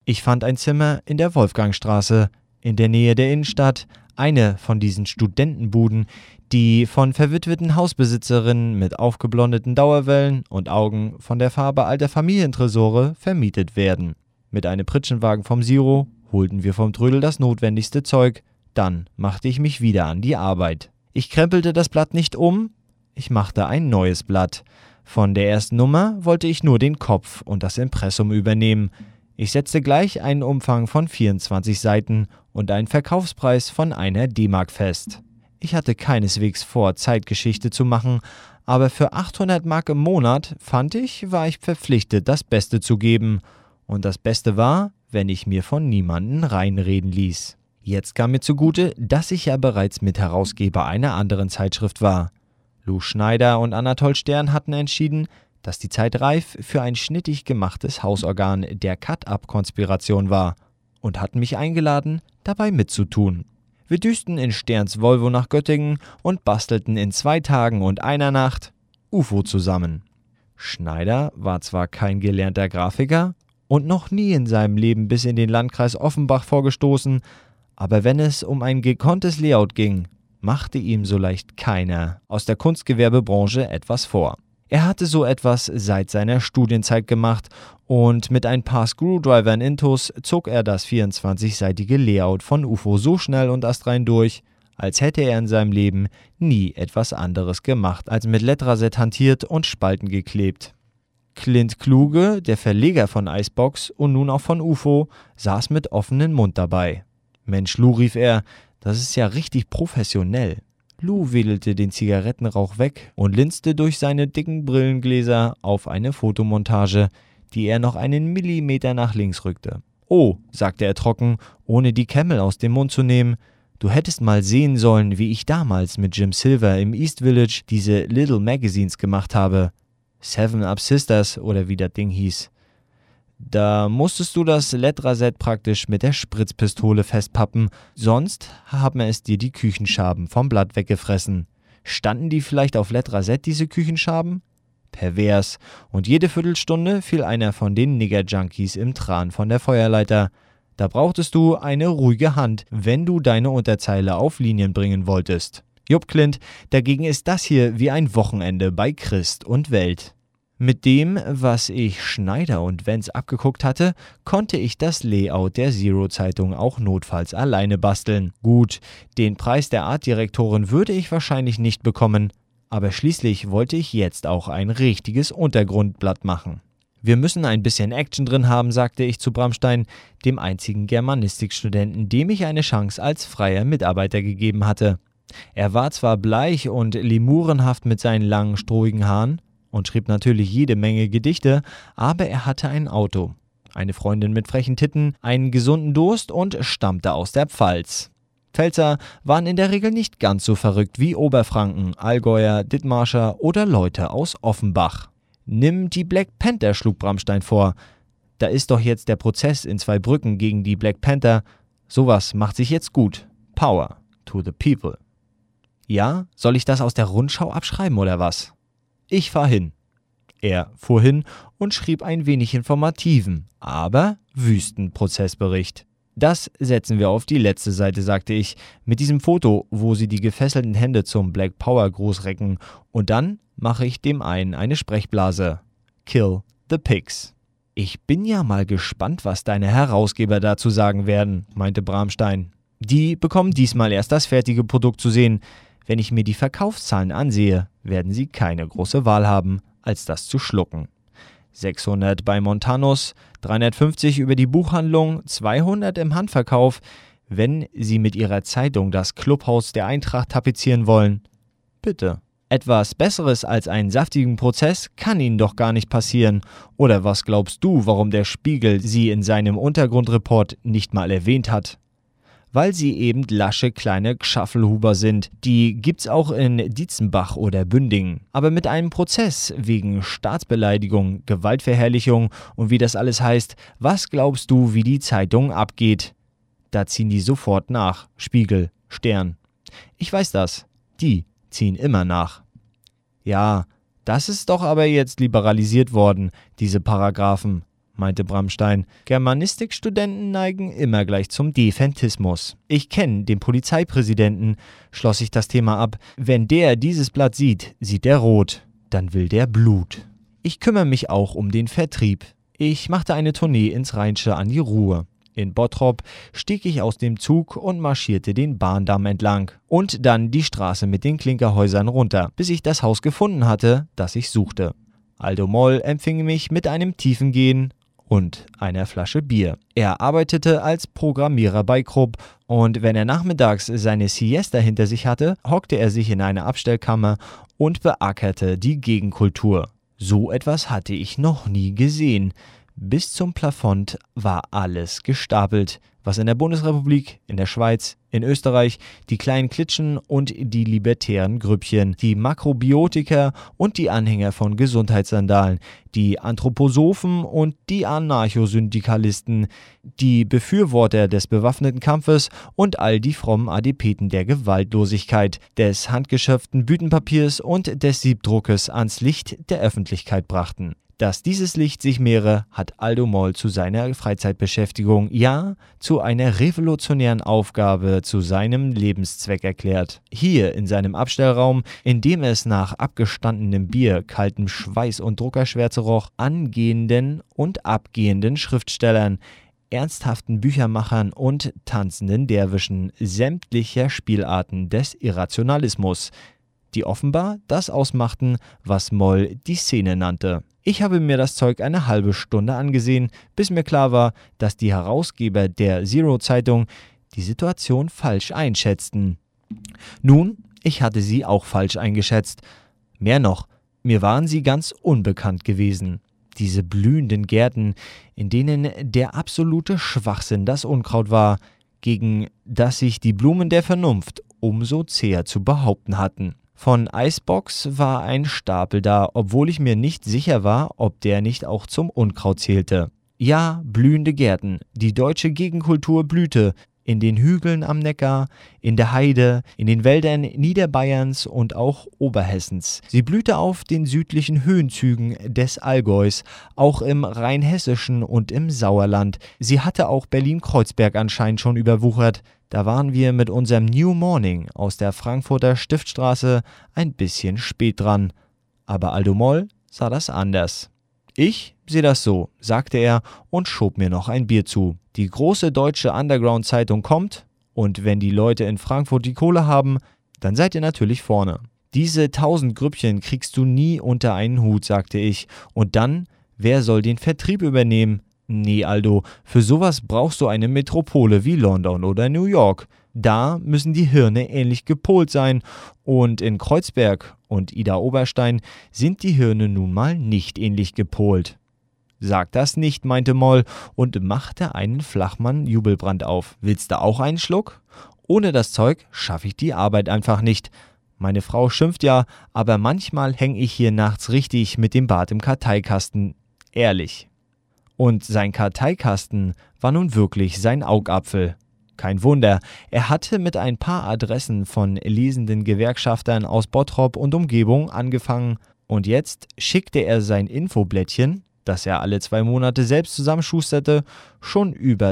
Ich fand ein Zimmer in der Wolfgangstraße, in der Nähe der Innenstadt, eine von diesen Studentenbuden, die von verwitweten Hausbesitzerinnen mit aufgeblondeten Dauerwellen und Augen von der Farbe alter Familientresore vermietet werden. Mit einem Pritschenwagen vom Zero holten wir vom Trödel das notwendigste Zeug, dann machte ich mich wieder an die Arbeit. Ich krempelte das Blatt nicht um, ich machte ein neues Blatt. Von der ersten Nummer wollte ich nur den Kopf und das Impressum übernehmen. Ich setzte gleich einen Umfang von 24 Seiten und einen Verkaufspreis von 1 D-Mark fest. Ich hatte keineswegs vor, Zeitgeschichte zu machen, aber für 800 Mark im Monat, fand ich, war ich verpflichtet, das Beste zu geben. Und das Beste war, wenn ich mir von niemanden reinreden ließ. Jetzt kam mir zugute, dass ich ja bereits Mitherausgeber einer anderen Zeitschrift war. Lou Schneider und Anatol Stern hatten entschieden, dass die Zeit reif für ein schnittig gemachtes Hausorgan der Cut-Up-Konspiration war und hatten mich eingeladen, dabei mitzutun. Wir düsten in Sterns Volvo nach Göttingen und bastelten in 2 Tagen und einer Nacht UFO zusammen. Schneider war zwar kein gelernter Grafiker und noch nie in seinem Leben bis in den Landkreis Offenbach vorgestoßen, aber wenn es um ein gekonntes Layout ging, machte ihm so leicht keiner aus der Kunstgewerbebranche etwas vor. Er hatte so etwas seit seiner Studienzeit gemacht und mit ein paar Screwdrivern intus zog er das 24-seitige Layout von UFO so schnell und astrein durch, als hätte er in seinem Leben nie etwas anderes gemacht, als mit Lettrasett hantiert und Spalten geklebt. Clint Kluge, der Verleger von Icebox und nun auch von UFO, saß mit offenem Mund dabei. »Mensch, Lou«, rief er, »das ist ja richtig professionell.« Lou wedelte den Zigarettenrauch weg und linste durch seine dicken Brillengläser auf eine Fotomontage, die er noch einen Millimeter nach links rückte. »Oh«, sagte er trocken, ohne die Camel aus dem Mund zu nehmen, »du hättest mal sehen sollen, wie ich damals mit Jim Silver im East Village diese Little Magazines gemacht habe. 7 Up Sisters oder wie das Ding hieß. Da musstest du das Lettrasett praktisch mit der Spritzpistole festpappen, sonst haben es dir die Küchenschaben vom Blatt weggefressen. Standen die vielleicht auf Lettrasett, diese Küchenschaben? Pervers. Und jede Viertelstunde fiel einer von den Nigger-Junkies im Tran von der Feuerleiter. Da brauchtest du eine ruhige Hand, wenn du deine Unterzeile auf Linien bringen wolltest. Jupp, Clint, dagegen ist das hier wie ein Wochenende bei Christ und Welt. Mit dem, was ich Schneider und Wenz abgeguckt hatte, konnte ich das Layout der Zero-Zeitung auch notfalls alleine basteln. Gut, den Preis der Artdirektorin würde ich wahrscheinlich nicht bekommen, aber schließlich wollte ich jetzt auch ein richtiges Untergrundblatt machen. Wir müssen ein bisschen Action drin haben, sagte ich zu Bramstein, dem einzigen Germanistikstudenten, dem ich eine Chance als freier Mitarbeiter gegeben hatte. Er war zwar bleich und lemurenhaft mit seinen langen, strohigen Haaren und schrieb natürlich jede Menge Gedichte, aber er hatte ein Auto, eine Freundin mit frechen Titten, einen gesunden Durst und stammte aus der Pfalz. Pfälzer waren in der Regel nicht ganz so verrückt wie Oberfranken, Allgäuer, Dithmarscher oder Leute aus Offenbach. »Nimm die Black Panther«, schlug Bramstein vor. »Da ist doch jetzt der Prozess in Zweibrücken gegen die Black Panther. Sowas macht sich jetzt gut. Power to the people.« »Ja, soll ich das aus der Rundschau abschreiben oder was?« »Ich fahr hin.« Er fuhr hin und schrieb ein wenig informativen, aber wüsten Prozessbericht. »Das setzen wir auf die letzte Seite«, sagte ich, »mit diesem Foto, wo sie die gefesselten Hände zum Black Power großrecken. Und dann mache ich dem einen eine Sprechblase. Kill the pigs.« »Ich bin ja mal gespannt, was deine Herausgeber dazu sagen werden«, meinte Bramstein. »Die bekommen diesmal erst das fertige Produkt zu sehen. Wenn ich mir die Verkaufszahlen ansehe, werden sie keine große Wahl haben, als das zu schlucken. 600 bei Montanus, 350 über die Buchhandlung, 200 im Handverkauf. Wenn Sie mit Ihrer Zeitung das Clubhaus der Eintracht tapezieren wollen, bitte. Etwas Besseres als einen saftigen Prozess kann Ihnen doch gar nicht passieren. Oder was glaubst du, warum der Spiegel Sie in seinem Untergrundreport nicht mal erwähnt hat? Weil sie eben lasche kleine Gschaffelhuber sind. Die gibt's auch in Dietzenbach oder Bündingen. Aber mit einem Prozess wegen Staatsbeleidigung, Gewaltverherrlichung und wie das alles heißt, was glaubst du, wie die Zeitung abgeht? Da ziehen die sofort nach. Spiegel, Stern. Ich weiß das. Die ziehen immer nach. Ja, das ist doch aber jetzt liberalisiert worden, diese Paragraphen, meinte Bramstein. Germanistikstudenten neigen immer gleich zum Defentismus. Ich kenne den Polizeipräsidenten, schloss ich das Thema ab. Wenn der dieses Blatt sieht, sieht er rot. Dann will der Blut. Ich kümmere mich auch um den Vertrieb. Ich machte eine Tournee ins Rheinische an die Ruhr. In Bottrop stieg ich aus dem Zug und marschierte den Bahndamm entlang. Und dann die Straße mit den Klinkerhäusern runter, bis ich das Haus gefunden hatte, das ich suchte. Aldo Moll empfing mich mit einem tiefen Gehen und einer Flasche Bier. Er arbeitete als Programmierer bei Krupp und wenn er nachmittags seine Siesta hinter sich hatte, hockte er sich in eine Abstellkammer und beackerte die Gegenkultur. So etwas hatte ich noch nie gesehen. Bis zum Plafond war alles gestapelt, was in der Bundesrepublik, in der Schweiz, in Österreich, die kleinen Klitschen und die libertären Grüppchen, die Makrobiotiker und die Anhänger von Gesundheitssandalen, die Anthroposophen und die Anarchosyndikalisten, die Befürworter des bewaffneten Kampfes und all die frommen Adepeten der Gewaltlosigkeit, des handgeschöpften Büttenpapiers und des Siebdruckes ans Licht der Öffentlichkeit brachten. Dass dieses Licht sich mehre, hat Aldo Moll zu seiner Freizeitbeschäftigung, ja, zu einer revolutionären Aufgabe, zu seinem Lebenszweck erklärt. Hier in seinem Abstellraum, in dem es nach abgestandenem Bier, kaltem Schweiß und Druckerschwärze roch, angehenden und abgehenden Schriftstellern, ernsthaften Büchermachern und tanzenden Derwischen sämtlicher Spielarten des Irrationalismus, die offenbar das ausmachten, was Moll die Szene nannte. Ich habe mir das Zeug eine halbe Stunde angesehen, bis mir klar war, dass die Herausgeber der Zero-Zeitung die Situation falsch einschätzten. Nun, ich hatte sie auch falsch eingeschätzt. Mehr noch, mir waren sie ganz unbekannt gewesen. Diese blühenden Gärten, in denen der absolute Schwachsinn das Unkraut war, gegen das sich die Blumen der Vernunft umso zäher zu behaupten hatten. Von Icebox war ein Stapel da, obwohl ich mir nicht sicher war, ob der nicht auch zum Unkraut zählte. Ja, blühende Gärten, die deutsche Gegenkultur blühte, in den Hügeln am Neckar, in der Heide, in den Wäldern Niederbayerns und auch Oberhessens. Sie blühte auf den südlichen Höhenzügen des Allgäus, auch im Rheinhessischen und im Sauerland. Sie hatte auch Berlin-Kreuzberg anscheinend schon überwuchert. Da waren wir mit unserem New Morning aus der Frankfurter Stiftstraße ein bisschen spät dran. Aber Aldo Moll sah das anders. Ich sehe das so, sagte er und schob mir noch ein Bier zu. Die große deutsche Underground-Zeitung kommt und wenn die Leute in Frankfurt die Kohle haben, dann seid ihr natürlich vorne. Diese 1000 Grüppchen kriegst du nie unter einen Hut, sagte ich. Und dann, wer soll den Vertrieb übernehmen? Nee, Aldo, für sowas brauchst du eine Metropole wie London oder New York. Da müssen die Hirne ähnlich gepolt sein und in Kreuzberg und Ida Oberstein sind die Hirne nun mal nicht ähnlich gepolt. Sag das nicht, meinte Moll und machte einen Flachmann-Jubelbrand auf. Willst du auch einen Schluck? Ohne das Zeug schaffe ich die Arbeit einfach nicht. Meine Frau schimpft ja, aber manchmal hänge ich hier nachts richtig mit dem Bart im Karteikasten. Ehrlich. Und sein Karteikasten war nun wirklich sein Augapfel. Kein Wunder, er hatte mit ein paar Adressen von lesenden Gewerkschaftern aus Bottrop und Umgebung angefangen und jetzt schickte er sein Infoblättchen, das er alle 2 Monate selbst zusammenschusterte, schon über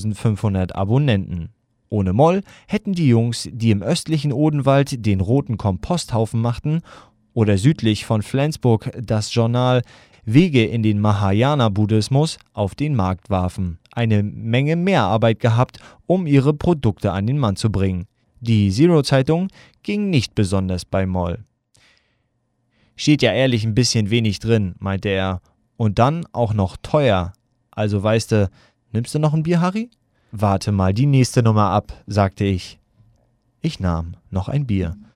1500 Abonnenten. Ohne Moll hätten die Jungs, die im östlichen Odenwald den roten Komposthaufen machten oder südlich von Flensburg das Journal Wege in den Mahayana-Buddhismus auf den Markt warfen, eine Menge mehr Arbeit gehabt, um ihre Produkte an den Mann zu bringen. Die Zero-Zeitung ging nicht besonders bei Moll. Steht ja ehrlich ein bisschen wenig drin, meinte er. Und dann auch noch teuer. Also weißte, nimmst du noch ein Bier, Harry? Warte mal die nächste Nummer ab, sagte ich. Ich nahm noch ein Bier.